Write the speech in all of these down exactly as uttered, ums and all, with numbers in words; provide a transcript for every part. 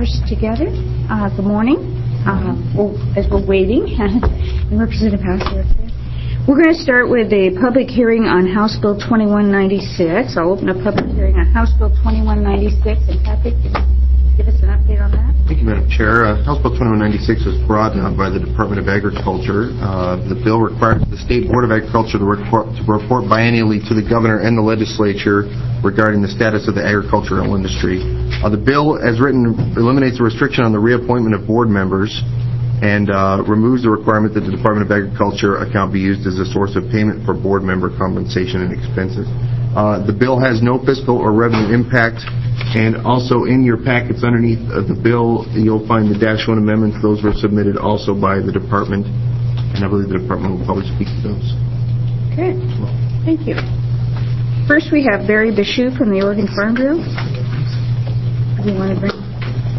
members together. Uh, good morning. Uh, well, as we're waiting, and Representative Hassler. We're going to start with a public hearing on House Bill twenty-one ninety-six. I'll open a public hearing on House Bill twenty-one ninety-six. And Patrick, can you give us an update on that? Thank you, Madam Chair. Uh, House Bill twenty-one ninety-six was brought uh, by the Department of Agriculture. Uh, the bill requires the State Board of Agriculture to report, to report biennially to the Governor and the Legislature regarding the status of the agricultural industry. Uh, the bill, as written, eliminates the restriction on the reappointment of board members and uh, removes the requirement that the Department of Agriculture account be used as a source of payment for board member compensation and expenses. Uh, the bill has no fiscal or revenue impact, and also in your packets underneath of the bill, you'll find the dash one amendments. Those were submitted also by the department, and I believe the department will probably speak to those. Okay, thank you. First, we have Barry Bichoux from the Oregon Farm Bureau. Do you want to bring?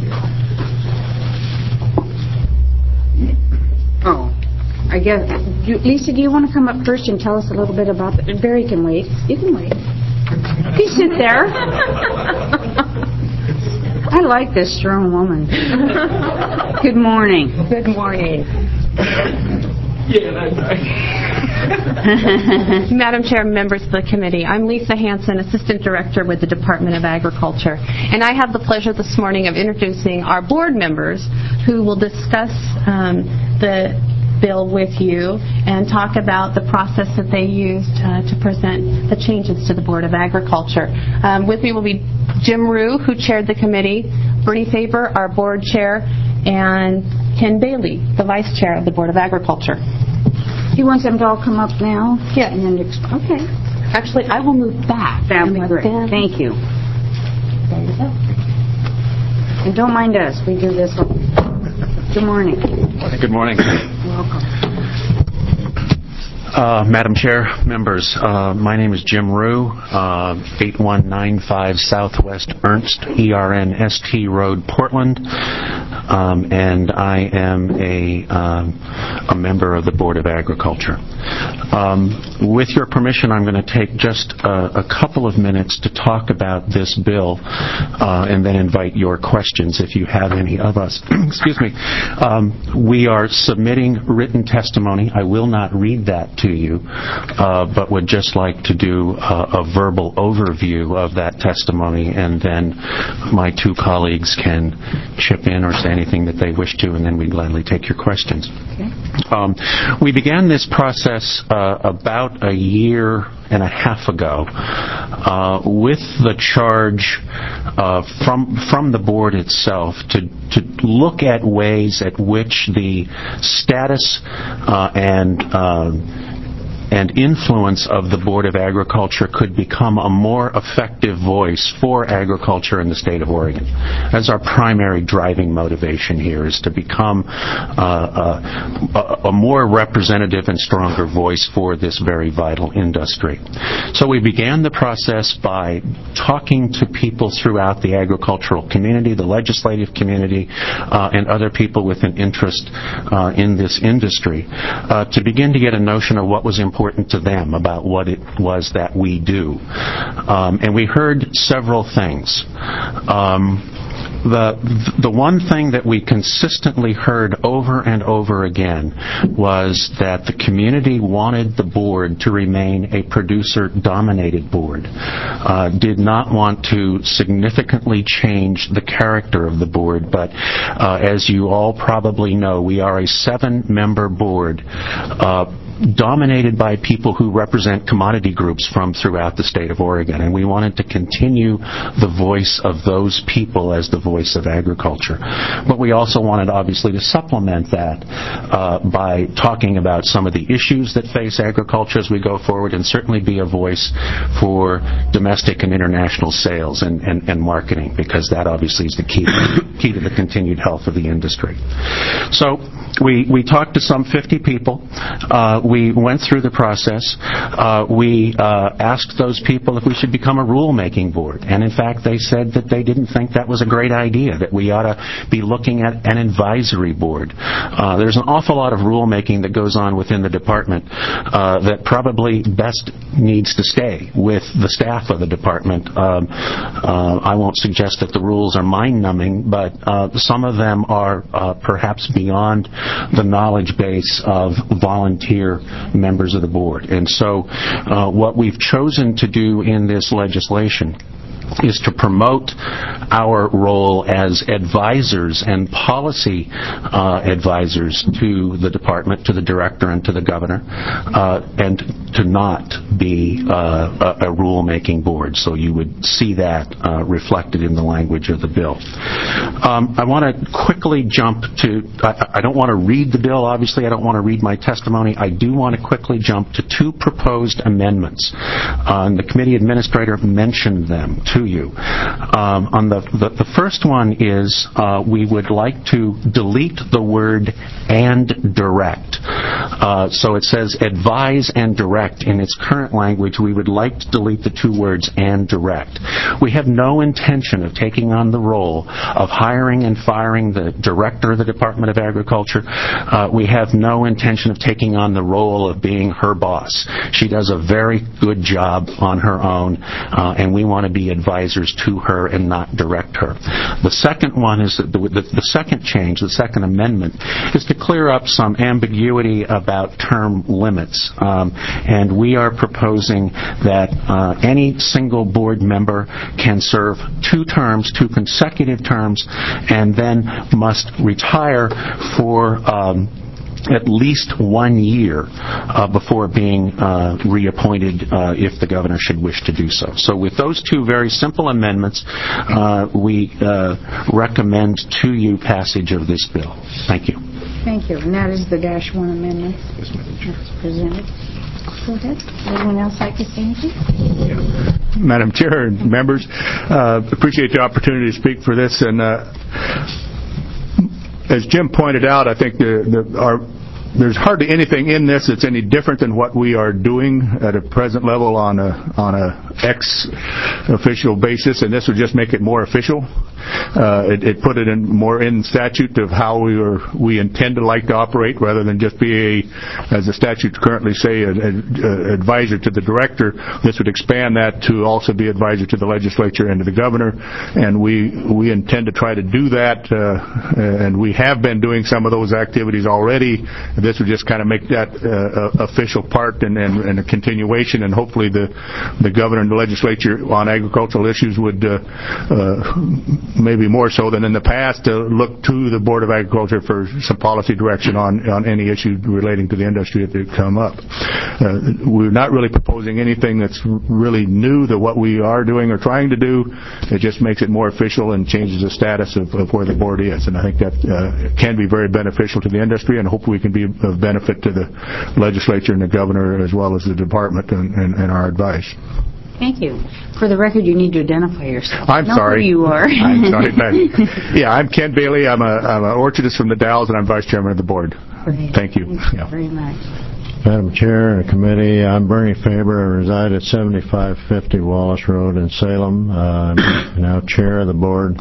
Oh, I guess, do, Lisa, do you want to come up first and tell us a little bit about it? Barry can wait. You can wait. You sit there. I like this strong woman. Good morning. Good morning. Yeah, that's right. Madam Chair, members of the committee, I'm Lisa Hansen, Assistant Director with the Department of Agriculture, and I have the pleasure this morning of introducing our board members who will discuss um, the bill with you and talk about the process that they used uh, to present the changes to the Board of Agriculture. Um, with me will be Jim Rue, who chaired the committee, Bernie Faber, our board chair, and Ken Bailey, the vice chair of the Board of Agriculture. He wants them to all come up now? Yeah. And then exp- okay. Actually, I will move back. That would be great. Them. Thank you. There you go. And don't mind us. We do this all. Good morning. Good morning. Welcome. Uh, Madam Chair, members, uh, my name is Jim Rue, uh, eight one nine five Southwest Ernst, E R N S T Road, Portland, um, and I am a, um, a member of the Board of Agriculture. Um, with your permission, I'm going to take just a, a couple of minutes to talk about this bill uh, and then invite your questions if you have any of us. Excuse me. Um, we are submitting written testimony. I will not read that to you, uh, but would just like to do uh, a verbal overview of that testimony, and then my two colleagues can chip in or say anything that they wish to, and then we'd gladly take your questions. Okay. Um, we began this process uh, about a year and a half ago uh, with the charge uh, from from the board itself to to look at ways at which the status uh, and uh, and influence of the Board of Agriculture could become a more effective voice for agriculture in the state of Oregon. That's our primary driving motivation here, is to become uh, a, a more representative and stronger voice for this very vital industry. So we began the process by talking to people throughout the agricultural community, the legislative community, uh, and other people with an interest uh, in this industry uh, to begin to get a notion of what was important to them about what it was that we do. Um, and we heard several things. Um, The the one thing that we consistently heard over and over again was that the community wanted the board to remain a producer-dominated board, uh, did not want to significantly change the character of the board, but uh, as you all probably know, we are a seven-member board uh, dominated by people who represent commodity groups from throughout the state of Oregon, and we wanted to continue the voice of those people as the voice of agriculture. But we also wanted, obviously, to supplement that uh, by talking about some of the issues that face agriculture as we go forward, and certainly be a voice for domestic and international sales and, and, and marketing, because that obviously is the key, key to the continued health of the industry. So we, we talked to some fifty people. Uh, we went through the process. Uh, we uh, asked those people if we should become a rule-making board. And in fact, they said that they didn't think that was a great idea, that we ought to be looking at an advisory board. Uh, there's an awful lot of rule-making that goes on within the department uh, that probably best needs to stay with the staff of the department. Um, uh, I won't suggest that the rules are mind-numbing, but uh, some of them are uh, perhaps beyond the knowledge base of volunteer members of the board. And so uh, what we've chosen to do in this legislation is to promote our role as advisors and policy uh, advisors to the department, to the director, and to the governor, uh, and to not be uh, a, a rule-making board. So you would see that uh, reflected in the language of the bill. Um, I want to quickly jump to, I, I don't want to read the bill, obviously. I don't want to read my testimony. I do want to quickly jump to two proposed amendments. Uh, and the committee administrator mentioned them to you. Um, on the, the the first one is uh, we would like to delete the word "and direct." Uh, so it says advise and direct. In its current language, we would like to delete the two words "and direct." We have no intention of taking on the role of hiring and firing the director of the Department of Agriculture. Uh, we have no intention of taking on the role of being her boss. She does a very good job on her own, uh, and we want to be advisors to her and not direct her. The second one is that the, the, the second change, the second amendment, is to clear up some ambiguity about term limits. Um, and we are proposing that uh, any single board member can serve two terms, two consecutive terms, and then must retire for um, at least one year uh, before being uh, reappointed uh, if the governor should wish to do so. So with those two very simple amendments, uh, we uh, recommend to you passage of this bill. Thank you. Thank you. And that is the dash one amendment that's presented. Go ahead. Anyone else like to say anything? Yeah. Madam Chair and members, uh, appreciate the opportunity to speak for this. And uh, as Jim pointed out, I think the, the, our, there's hardly anything in this that's any different than what we are doing at a present level on a on a ex-official basis, and this would just make it more official. Uh, it, it put it in more in statute of how we are we intend to like to operate, rather than just be a, as the statutes currently say, an advisor to the director. This would expand that to also be advisor to the legislature and to the governor, and we we intend to try to do that, uh, and we have been doing some of those activities already. This would just kind of make that uh, official part and, and, and a continuation, and hopefully the the governor and the legislature on agricultural issues would uh, uh, maybe more so than in the past uh, look to the Board of Agriculture for some policy direction on on any issue relating to the industry that come up. Uh, we're not really proposing anything that's really new to what we are doing or trying to do. It just makes it more official and changes the status of, of where the board is, and I think that uh, can be very beneficial to the industry, and hopefully we can be of benefit to the legislature and the governor as well as the department and, and, and our advice. Thank you. For the record, you need to identify yourself. I'm know sorry. Who you are. I'm sorry. Yeah, I'm Ken Bailey. I'm a I'm an orchardist from the Dalles, and I'm vice chairman of the board. Great. Thank you. Thank you yeah. very much. Madam Chair and committee, I'm Bernie Faber. I reside at seventy-five fifty Wallace Road in Salem. Uh, I'm now chair of the board.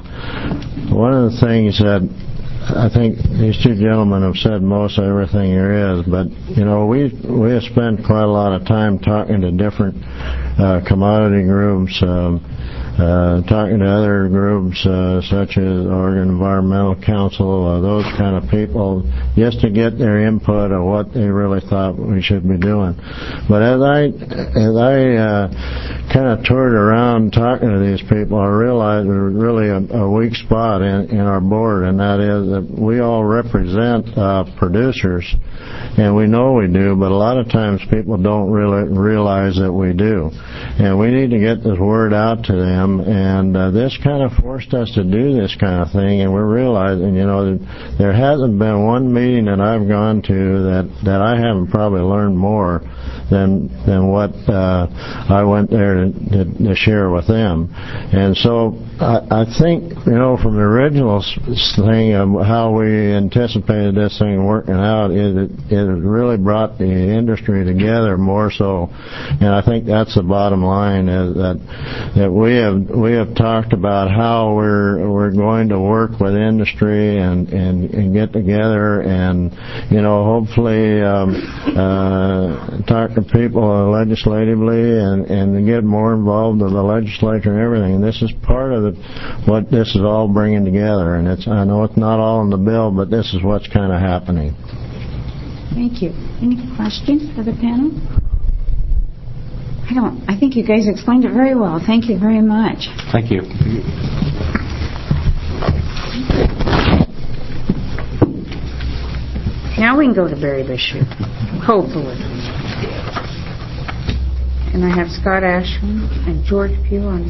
One of the things that I think these two gentlemen have said most everything there is, but, you know, we we have spent quite a lot of time talking to different uh, commodity groups, um, uh, talking to other groups uh, such as Oregon Environmental Council, uh, those kind of people, just to get their input of what they really thought we should be doing. But as I as I uh, kind of toured around talking to these people, I realized there was really a, a weak spot in, in our board, and that is that we all represent uh, producers, and we know we do, but a lot of times people don't really realize that we do. And we need to get this word out to them, and uh, this kind of forced us to do this kind of thing, and we're realizing, you know, that there hasn't been one meeting that I've gone to that, that I haven't probably learned more than than what uh, I went there to, to, to share with them. And so I, I think, you know, from the original thing of how we anticipated this thing working out, it, it really brought the industry together more so, and I think that's the bottom line, is that that we have we have talked about how we're we're going to work with industry and and, and get together and, you know, hopefully um, uh, talk to people legislatively and and get more involved in the legislature and everything. And this is part of the, what this is all bringing together. And it's, I know it's not all in the bill, but this is what's kind of happening. Thank you. Any questions for the panel? I don't. I think you guys explained it very well. Thank you very much. Thank you. Now we can go to Barry Bishop, hopefully. And I have Scott Ashman and George Pugh on.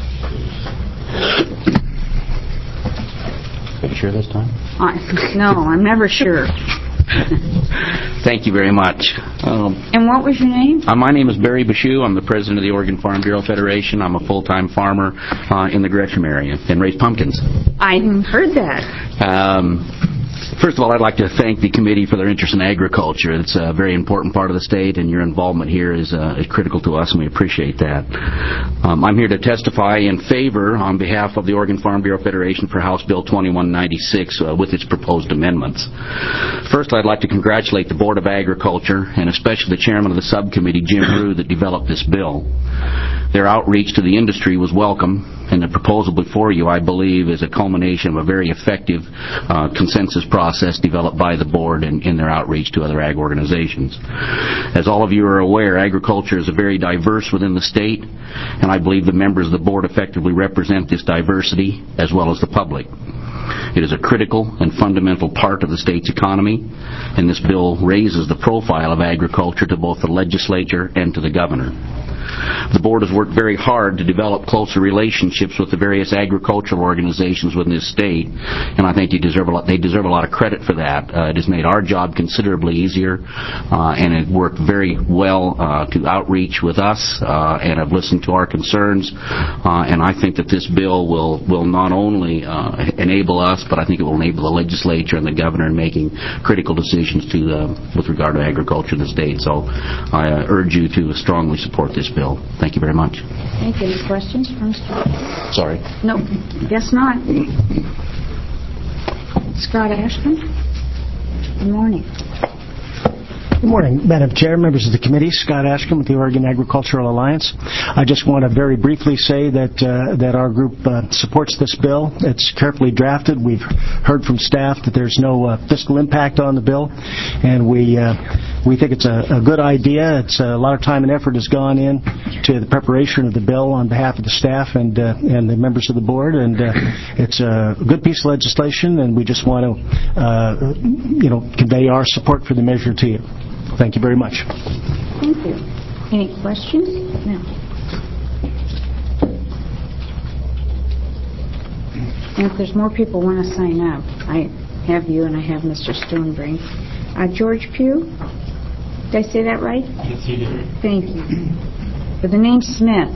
Are you sure this time? Uh, no, I'm never sure. Thank you very much. Um, And what was your name? uh, my name is Barry Bashew. I'm the president of the Oregon Farm Bureau Federation. I'm a full-time farmer uh, in the Gresham area and raise pumpkins. I heard that. Um, First of all, I'd like to thank the committee for their interest in agriculture. It's a very important part of the state, and your involvement here is, uh, is critical to us, and we appreciate that. Um, I'm here to testify in favor on behalf of the Oregon Farm Bureau Federation for House Bill twenty-one ninety-six uh, with its proposed amendments. First, I'd like to congratulate the Board of Agriculture, and especially the chairman of the subcommittee, Jim Rue, that developed this bill. Their outreach to the industry was welcome, and the proposal before you, I believe, is a culmination of a very effective uh, consensus process developed by the board in, in their outreach to other ag organizations. As all of you are aware, agriculture is a very diverse within the state, and I believe the members of the board effectively represent this diversity as well as the public. It is a critical and fundamental part of the state's economy, and this bill raises the profile of agriculture to both the legislature and to the governor. The board has worked very hard to develop closer relationships with the various agricultural organizations within this state, and I think they deserve a lot, they deserve a lot of credit for that. Uh, it has made our job considerably easier, uh, and it worked very well uh, to outreach with us, uh, and have listened to our concerns, uh, and I think that this bill will, will not only uh, enable us, but I think it will enable the legislature and the governor in making critical decisions to uh, with regard to agriculture in the state. So I uh, urge you to strongly support this bill. Thank you very much. Thank you. Any questions for Mister Sorry. No, guess not. Scott Ashman. Good morning. Good morning, Madam Chair, members of the committee. Scott Ashcombe with the Oregon Agricultural Alliance. I just want to very briefly say that uh, that our group uh, supports this bill. It's carefully drafted. We've heard from staff that there's no uh, fiscal impact on the bill, and we uh, we think it's a, a good idea. It's a lot of time and effort has gone in to the preparation of the bill on behalf of the staff and uh, and the members of the board, and uh, it's a good piece of legislation, and we just want to uh, you know convey our support for the measure to you. Thank you very much. Thank you. Any questions? No. And if there's more people want to sign up, I have you and I have Mister Stonebrain. Uh, George Pugh? Did I say that right? Yes, you did. Thank you. For the name Smith.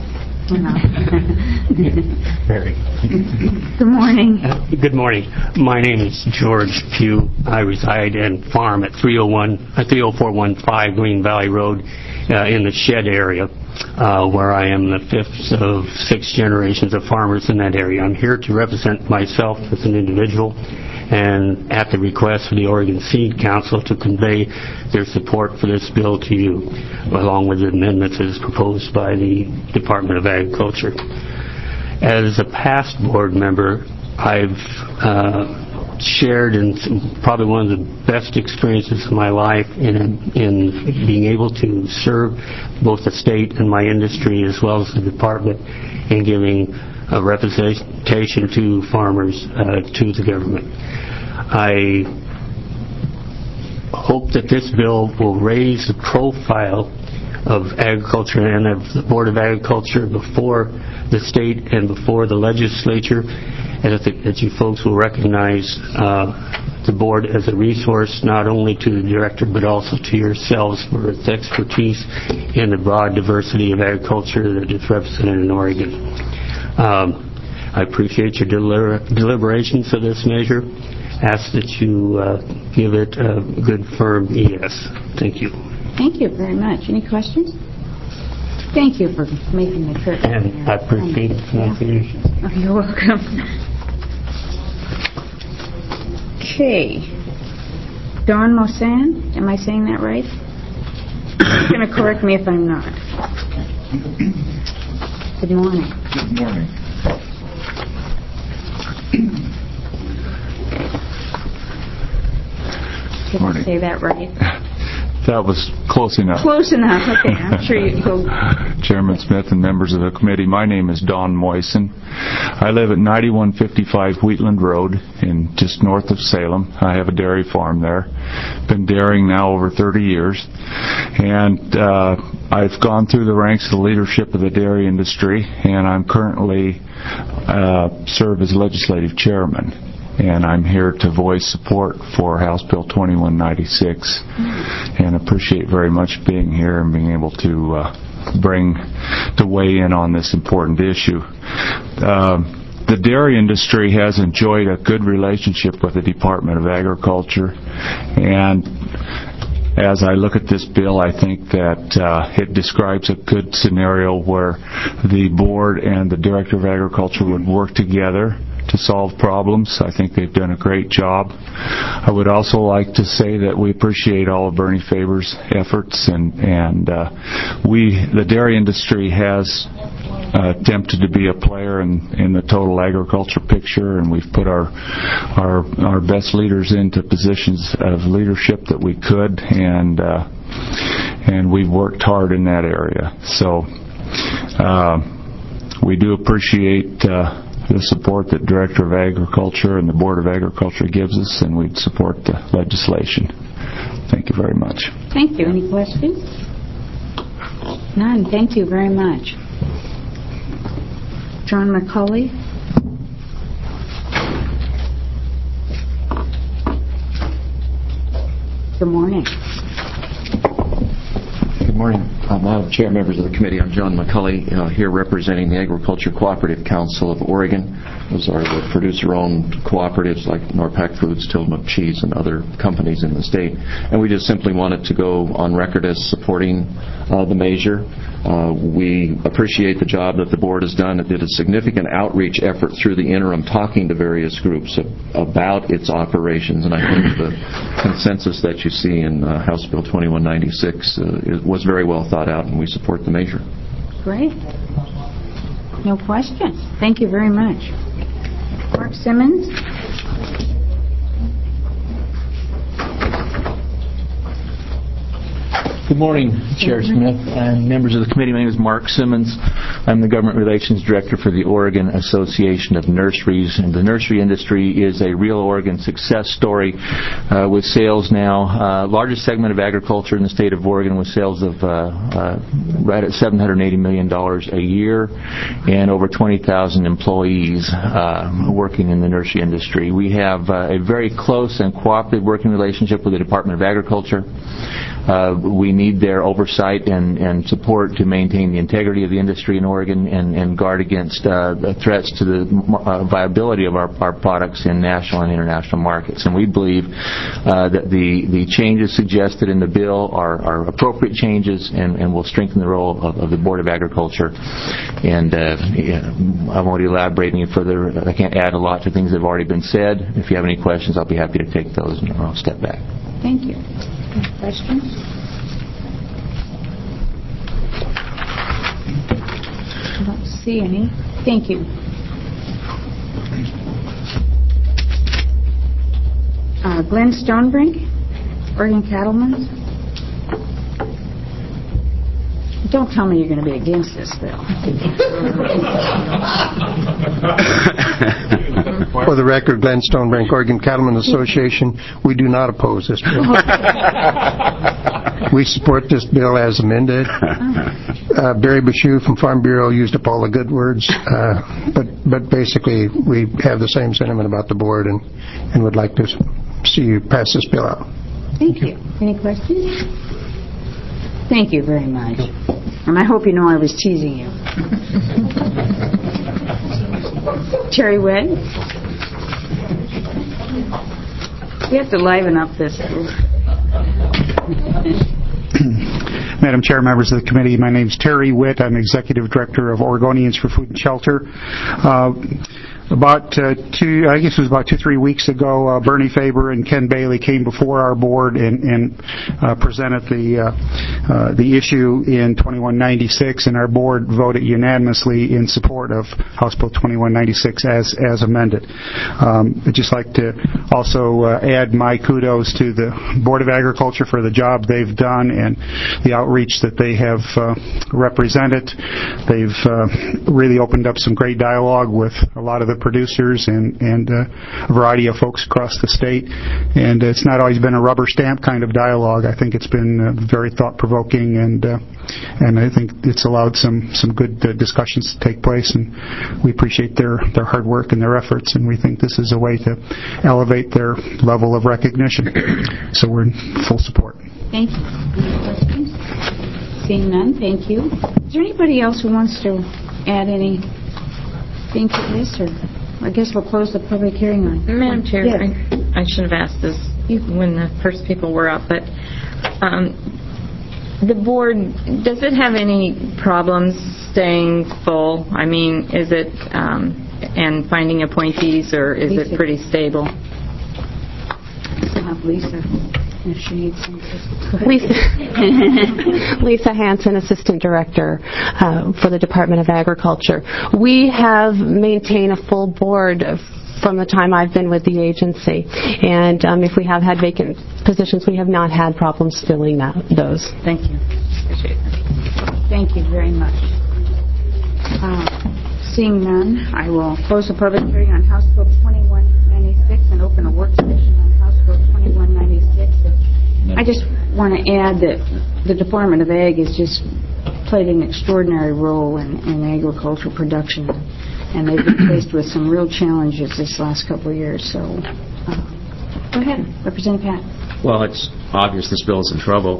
Very. Good morning. Uh, good morning. My name is George Pugh. I reside and farm at three oh one, uh, three oh four one five Green Valley Road uh, in the Shed area, uh, where I am the fifth of six generations of farmers in that area. I'm here to represent myself as an individual and at the request of the Oregon Seed Council to convey their support for this bill to you, along with the amendments as proposed by the Department of Agriculture. As a past board member, I've uh, shared in some, probably one of the best experiences of my life in, in being able to serve both the state and my industry as well as the department in giving a representation to farmers, uh, to the government. I hope that this bill will raise the profile of agriculture and of the Board of Agriculture before the state and before the legislature, and that, the, that you folks will recognize uh, the board as a resource not only to the director but also to yourselves for its expertise in the broad diversity of agriculture that is represented in Oregon. Um, I appreciate your deliber- deliberations for this measure. Ask that you uh, give it a good, firm yes. Thank you. Thank you very much. Any questions? Thank you for making the trip. And I appreciate the pronunciation. Oh, you're welcome. Okay. Don Mosan, am I saying that right? You're going to correct me if I'm not. Good morning. Good morning. Did I say that right? That was close enough. Close enough. Okay, I'm sure you go. Chairman Smith and members of the committee, my name is Don Moyson. I live at ninety-one fifty-five Wheatland Road, in just north of Salem. I have a dairy farm there. Been dairying now over thirty years, and uh, I've gone through the ranks of the leadership of the dairy industry, and I'm currently uh, serve as legislative chairman. And I'm here to voice support for House Bill twenty-one ninety-six, and appreciate very much being here and being able to uh, bring to weigh in on this important issue. Uh, the dairy industry has enjoyed a good relationship with the Department of Agriculture, and as I look at this bill, I think that uh, it describes a good scenario where the board and the Director of Agriculture would work together to solve problems. I think they've done a great job. I would also like to say that we appreciate all of Bernie Faber's efforts, and, and uh, we, the dairy industry has uh, attempted to be a player in, in the total agriculture picture, and we've put our, our, our best leaders into positions of leadership that we could, and, uh, and we've worked hard in that area. So, uh, we do appreciate uh, the support that Director of Agriculture and the Board of Agriculture gives us, and we'd support the legislation. Thank you very much. Thank you. Any questions? None. Thank you very much. John McCauley. Good morning. Good morning, uh, Madam Chair, members of the committee. I'm John McCulley, uh, here representing the Agriculture Cooperative Council of Oregon. Those are the producer-owned cooperatives like Norpac Foods, Tillamook Cheese, and other companies in the state. And we just simply wanted to go on record as supporting uh, the measure. Uh, we appreciate the job that the board has done. It did a significant outreach effort through the interim, talking to various groups of, about its operations. And I think the consensus that you see in uh, House Bill twenty-one ninety-six uh, was very well thought out, and we support the measure. Great. No questions. Thank you very much. Mark Simmons. Good morning, Chair Smith and members of the committee. My name is Mark Simmons. I'm the Government Relations Director for the Oregon Association of Nurseries. And the nursery industry is a real Oregon success story uh, with sales now. Uh, largest segment of agriculture in the state of Oregon with sales of uh, uh, right at seven hundred eighty million dollars a year and over twenty thousand employees uh, working in the nursery industry. We have uh, a very close and cooperative working relationship with the Department of Agriculture. Uh, we need their oversight and, and support to maintain the integrity of the industry in Oregon and, and guard against uh, threats to the uh, viability of our, our products in national and international markets. And we believe uh, that the, the changes suggested in the bill are, are appropriate changes and, and will strengthen the role of, of the Board of Agriculture. And uh, yeah, I won't elaborate any further. I can't add a lot to things that have already been said. If you have any questions, I'll be happy to take those, and I'll step back. Thank you. Questions? I don't see any. Thank you. Uh, Glenn Stonebrink, Oregon Cattlemen's. Don't tell me you're going to be against this bill. For the record, Glenn Stonebrink, Oregon Cattlemen's Association, we do not oppose this bill. We support this bill as amended. Uh, Barry Bashew from Farm Bureau used up all the good words, uh, but but basically we have the same sentiment about the board and, and would like to see you pass this bill out. Thank you. Any questions? Thank you very much. And I hope you know I was teasing you. Terry Witt. We have to liven up this. Madam Chair, members of the committee, my name is Terry Witt. I'm Executive Director of Oregonians for Food and Shelter. Uh, About uh, two, I guess it was about two, three weeks ago, uh, Bernie Faber and Ken Bailey came before our board and, and uh, presented the uh, uh, the issue in twenty-one ninety-six, and our board voted unanimously in support of House Bill twenty-one ninety-six as as amended. Um, I'd just like to also uh, add my kudos to the Board of Agriculture for the job they've done and the outreach that they have uh, represented. They've uh, really opened up some great dialogue with a lot of the producers and, and uh, a variety of folks across the state. And it's not always been a rubber stamp kind of dialogue. I think it's been uh, very thought-provoking, and uh, and I think it's allowed some, some good uh, discussions to take place, and we appreciate their, their hard work and their efforts, and we think this is a way to elevate their level of recognition. So we're in full support. Thank you. Any questions? Seeing none, thank you. Is there anybody else who wants to add any think of this, or I guess we'll close the public hearing on. Madam Chair, yes. I, I should have asked this when the first people were up, but um, the board, does it have any problems staying full? I mean, is it, um, and finding appointees, or is Lisa. it pretty stable? I'll have Lisa. If she needs some Lisa, Lisa Hansen, Assistant Director uh, for the Department of Agriculture. We have maintained a full board from the time I've been with the agency, and um, if we have had vacant positions, we have not had problems filling that, those. Thank you. Appreciate that. Thank you very much. Uh, seeing none, I will close the public hearing on House Bill twenty-one ninety-six and open a work session on House Bill twenty-one ninety-six. I just want to add that the Department of Ag has just played an extraordinary role in, in agricultural production, and they've been faced with some real challenges this last couple of years. So, uh, go ahead, Representative Pat. Well, it's obvious this bill is in trouble.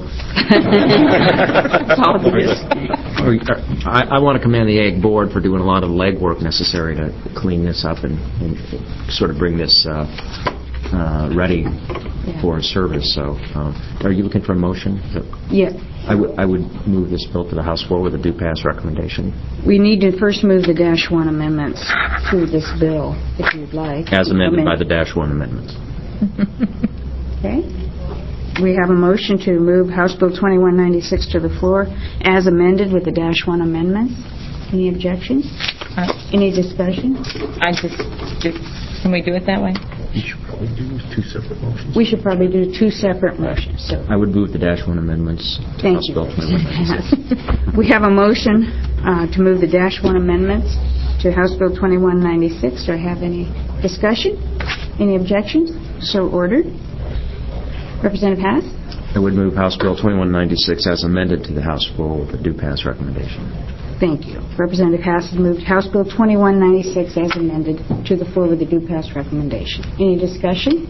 It's obvious. I, I want to commend the Ag Board for doing a lot of legwork necessary to clean this up and, and sort of bring this uh, uh, ready yeah. for service. So, uh, are you looking for a motion? Yes. I would I would move this bill to the House floor with a due pass recommendation. We need to first move the dash one amendments to this bill, if you'd like. As amended by the dash one amendments. Okay. We have a motion to move House Bill twenty-one ninety-six to the floor as amended with the dash one amendments. Any objections? Uh, Any discussion? I just, do, can we do it that way? We should probably do two separate motions. We should probably do two separate motions. So I would move the dash one amendments to Thank House you. Bill twenty-one ninety-six. We have a motion uh, to move the dash one amendments to House Bill twenty-one ninety-six. Do I have any discussion? Any objections? So ordered. Representative Haas? I would move House Bill twenty-one ninety-six as amended to the House floor with a due pass recommendation. Thank you. Representative Haas has moved House Bill twenty-one ninety-six as amended to the floor with a due pass recommendation. Any discussion?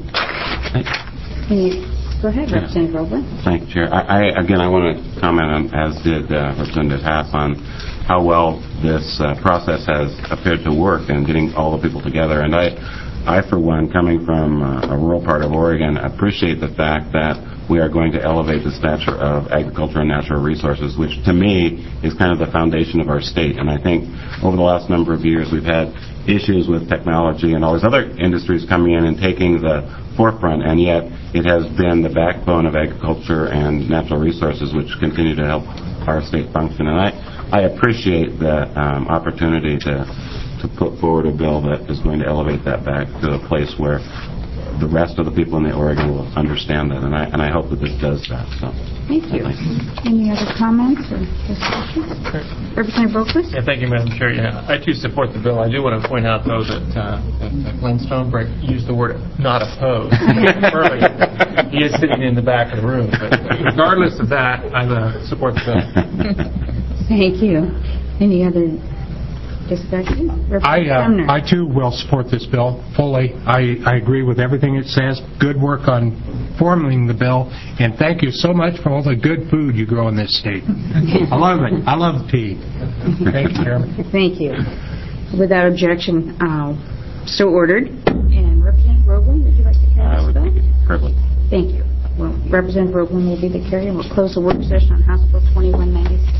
Any, go ahead, yeah. Representative Robles. Thank you, Chair. I, I, again, I want to comment on, as did uh, Representative Haas, on how well this uh, process has appeared to work in getting all the people together. And I, I, for one, coming from uh, a rural part of Oregon, appreciate the fact that we are going to elevate the stature of agriculture and natural resources, which to me is kind of the foundation of our state. And I think over the last number of years we've had issues with technology and all these other industries coming in and taking the forefront, and yet it has been the backbone of agriculture and natural resources which continue to help our state function. And I, I appreciate the um, opportunity to to put forward a bill that is going to elevate that back to a place where the rest of the people in the Oregon will understand that, and I and I hope that this does that. So, thank you. Any other comments or discussions? Representative Boquist? Yeah, thank you, Madam Chair. Yeah, I too support the bill. I do want to point out, though, that, uh, that Glenn Stonebrick used the word "not opposed." He is sitting in the back of the room, but regardless of that, I uh, support the bill. Thank you. Any other discussion? I, uh, I too will support this bill fully. I, I agree with everything it says. Good work on formulating the bill, and thank you so much for all the good food you grow in this state. I love it. I love tea. Thank you, Chairman. Thank you. Without objection, uh, so ordered. And Representative Roebling, would you like to carry this bill? Perfect. Thank you. Well, Representative Roebling will be the carrier, and we'll close the work session on House Bill twenty-one ninety-six.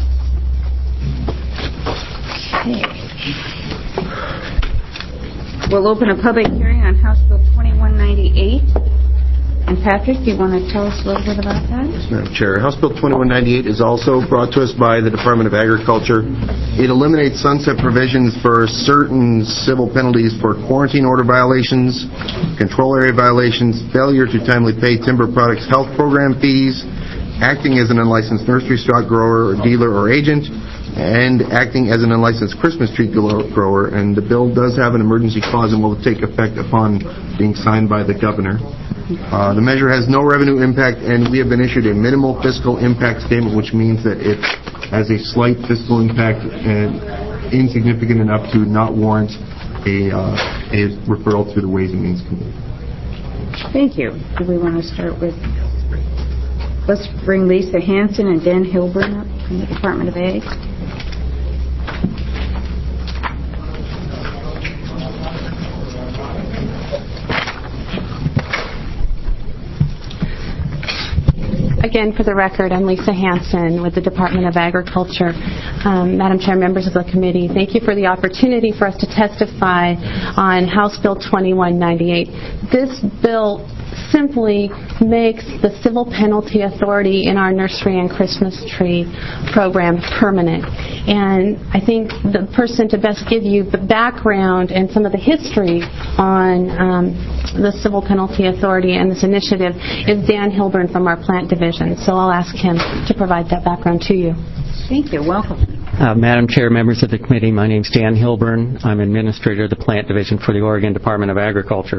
Okay. We'll open a public hearing on House Bill twenty-one ninety-eight. And Patrick, do you want to tell us a little bit about that? Yes, Madam Chair. House Bill twenty-one ninety-eight is also brought to us by the Department of Agriculture. It eliminates sunset provisions for certain civil penalties for quarantine order violations, control area violations, failure to timely pay timber products health program fees, acting as an unlicensed nursery stock grower or dealer or agent, and acting as an unlicensed Christmas tree grower. And the bill does have an emergency clause and will take effect upon being signed by the governor. Uh, the measure has no revenue impact, and we have been issued a minimal fiscal impact statement, which means that it has a slight fiscal impact and insignificant enough to not warrant a, uh, a referral to the Ways and Means Committee. Thank you. Do we want to start with... Let's bring Lisa Hanson and Dan Hilburn up from the Department of Ag. Again, for the record, I'm Lisa Hanson with the Department of Agriculture. Um, Madam Chair, members of the committee, thank you for the opportunity for us to testify on House Bill twenty-one ninety-eight. This bill simply makes the civil penalty authority in our nursery and Christmas tree program permanent. And I think the person to best give you the background and some of the history on um, the civil penalty authority and this initiative is Dan Hilburn from our plant division. So I'll ask him to provide that background to you. Thank you. Welcome. Uh, Madam Chair, members of the committee, my name is Dan Hilburn. I'm Administrator of the Plant Division for the Oregon Department of Agriculture.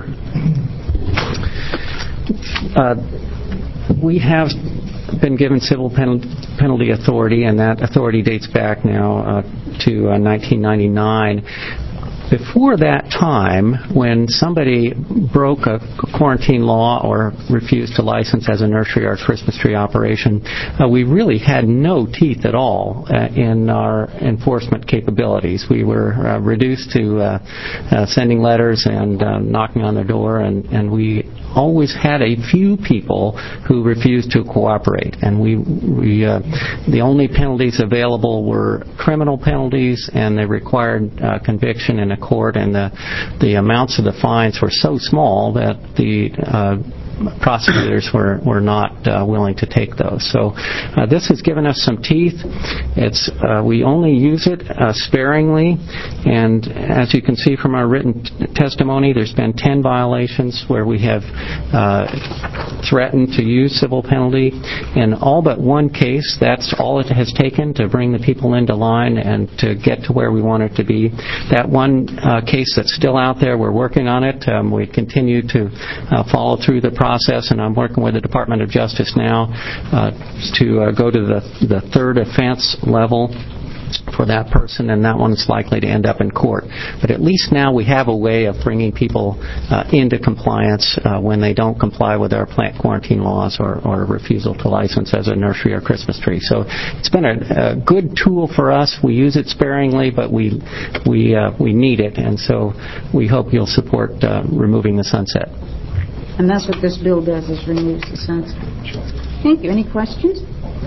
Uh, we have been given civil pen- penalty authority, and that authority dates back now uh, to uh, nineteen ninety-nine. Before that time, when somebody broke a quarantine law or refused to license as a nursery or Christmas tree operation, uh, we really had no teeth at all uh, in our enforcement capabilities. We were uh, reduced to uh, uh, sending letters and uh, knocking on their door, and, and we always had a few people who refused to cooperate, and we, we uh, the only penalties available were criminal penalties, and they required uh, conviction in a court, and the the amounts of the fines were so small that the uh, prosecutors were, were not uh, willing to take those. So uh, this has given us some teeth. It's uh, we only use it uh, sparingly, and as you can see from our written t- testimony, there's been ten violations where we have uh, threatened to use civil penalty. In all but one case, that's all it has taken to bring the people into line and to get to where we want it to be. That one uh, case that's still out there, we're working on it. Um, we continue to uh, follow through the process, and I'm working with the Department of Justice now uh, to uh, go to the, the third offense level for that person, and that one's likely to end up in court. But at least now we have a way of bringing people uh, into compliance uh, when they don't comply with our plant quarantine laws or, or refusal to license as a nursery or Christmas tree. So it's been a, a good tool for us. We use it sparingly, but we we uh, we need it, and so we hope you'll support uh, removing the sunset. And that's what this bill does, is removes the sunset. Thank you. Any questions?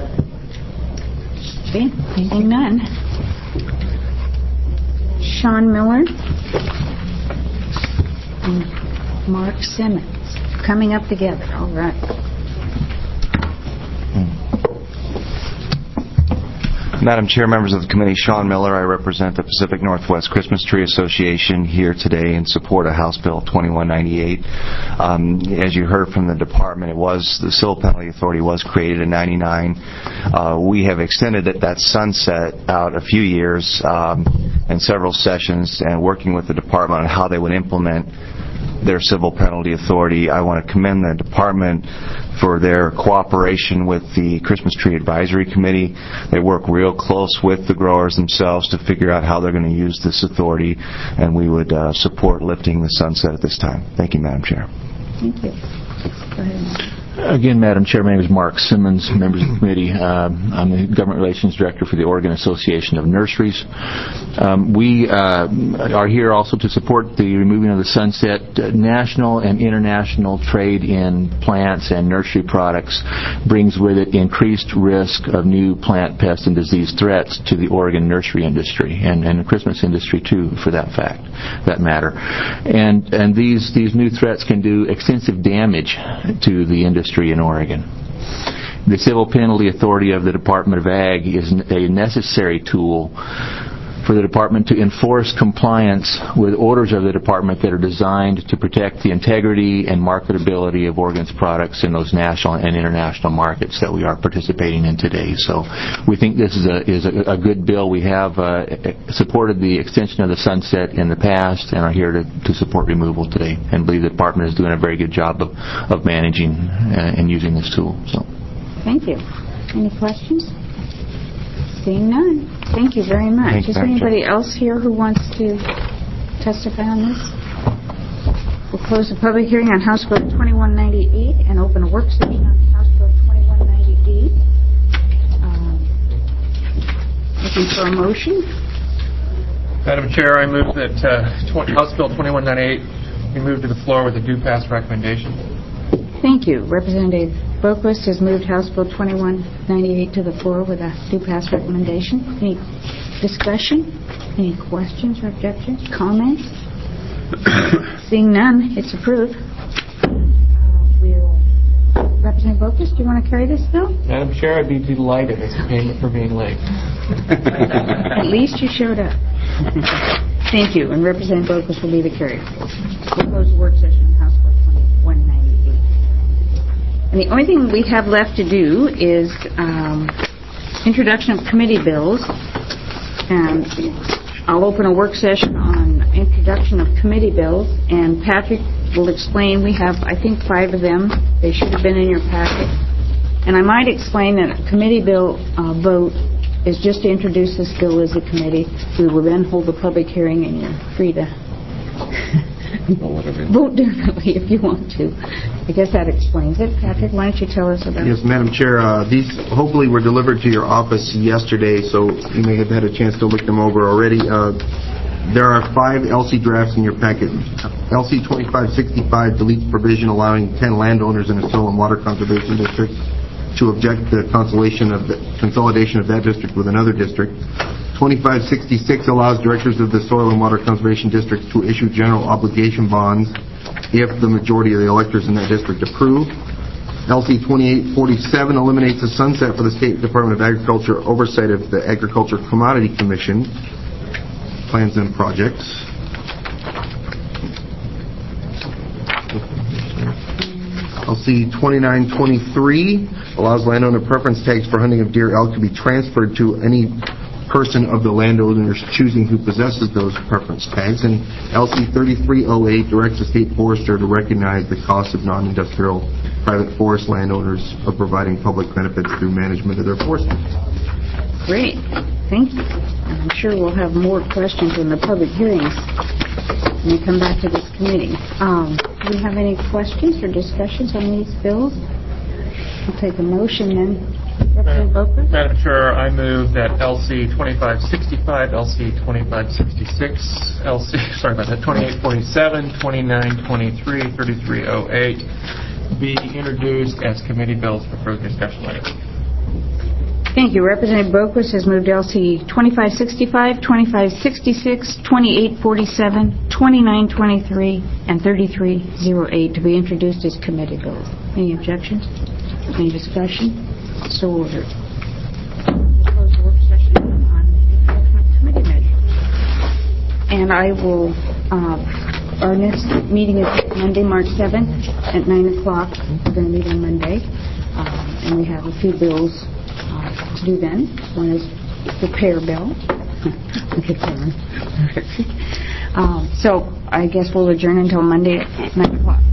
Okay, seeing none. Sean Miller and Mark Simmons coming up together. All right. Madam Chair, members of the committee, Sean Miller. I represent the Pacific Northwest Christmas Tree Association here today in support of House Bill twenty-one ninety-eight. Um, as you heard from the department, it was the civil penalty authority was created in ninety-nine. Uh, we have extended it, that sunset out a few years um, in several sessions, and working with the department on how they would implement their civil penalty authority. I want to commend the department for their cooperation with the Christmas Tree Advisory Committee. They work real close with the growers themselves to figure out how they're going to use this authority, and we would uh, support lifting the sunset at this time. Thank you, Madam Chair. Thank you. Go ahead. Again, Madam Chair, my name is Mark Simmons, members of the committee. Uh, I'm the Government Relations Director for the Oregon Association of Nurseries. Um, we uh, are here also to support the removing of the sunset. Uh, national and international trade in plants and nursery products brings with it increased risk of new plant, pest, and disease threats to the Oregon nursery industry and, and the Christmas industry too, for that fact, that matter. And and these these new threats can do extensive damage to the industry in Oregon. The civil penalty authority of the Department of Ag is a necessary tool for the department to enforce compliance with orders of the department that are designed to protect the integrity and marketability of Oregon's products in those national and international markets that we are participating in today. So we think this is a is a, a good bill. We have uh, supported the extension of the sunset in the past and are here to, to support removal today, and believe the department is doing a very good job of, of managing uh, and using this tool. So, thank you. Any questions? Seeing none. Thank you very much. Thanks, Is there anybody else here who wants to testify on this? We'll close the public hearing on House Bill twenty-one ninety-eight and open a work session on House Bill twenty-one ninety-eight. Um, looking for a motion. Madam Chair, I move that uh, tw- House Bill twenty-one ninety-eight be moved to the floor with a due pass recommendation. Thank you. Representative Boquist has moved House Bill twenty-one ninety-eight to the floor with a due pass recommendation. Any discussion? Any questions or objections? Comments? Seeing none, it's approved. Uh, we'll Representative Boquist, do you want to carry this bill? Madam Chair, I'd be delighted as a payment for being late. At least you showed up. Thank you. And Representative Boquist will be the carrier. We'll close the work session on House Bill twenty-one ninety-eight. And the only thing we have left to do is um, introduction of committee bills. And I'll open a work session on introduction of committee bills. And Patrick will explain. We have, I think, five of them. They should have been in your packet. And I might explain that a committee bill uh, vote is just to introduce this bill as a committee. We will then hold a public hearing, and you're free to vote differently if you want to. I guess that explains it. Patrick, why don't you tell us about Yes, it? Madam Chair, uh, these hopefully were delivered to your office yesterday, so you may have had a chance to look them over already. Uh, there are five L C drafts in your packet. L C twenty-five sixty-five deletes provision allowing ten landowners in a soil and water conservation district to object to the consolidation of the consolidation of that district with another district. twenty-five sixty-six allows directors of the soil and water conservation districts to issue general obligation bonds if the majority of the electors in that district approve. L C twenty-eight forty-seven eliminates the sunset for the State Department of Agriculture oversight of the Agriculture Commodity Commission plans and projects. L C twenty-nine twenty-three allows landowner preference tags for hunting of deer elk to be transferred to any person of the landowners choosing who possesses those preference tags. And L C thirty-three oh eight directs the state forester to recognize the cost of non-industrial private forest landowners of providing public benefits through management of their forest. Great. Thank you. I'm sure we'll have more questions in the public hearings when we come back to this committee. Um, do we have any questions or discussions on these bills? I'll take a motion then. Representative Boquist? Madam Chair, I move that L C twenty-five sixty-five, L C twenty-five sixty-six, L C, sorry about that, twenty-eight forty-seven, twenty-nine twenty-three, thirty-three oh eight be introduced as committee bills for further discussion later. Thank you. Representative Boquist has moved L C twenty-five sixty-five, twenty-five sixty-six, twenty-eight forty-seven, twenty-nine twenty-three, and thirty-three oh eight to be introduced as committee bills. Any objections? Any discussion? So ordered. We'll close the work session on committee measures. And I will, uh, our next meeting is Monday, March seventh at nine o'clock. We're going to meet on Monday. Um, and we have a few bills uh, to do then. One is the repair bill. um, so I guess we'll adjourn until Monday at nine o'clock.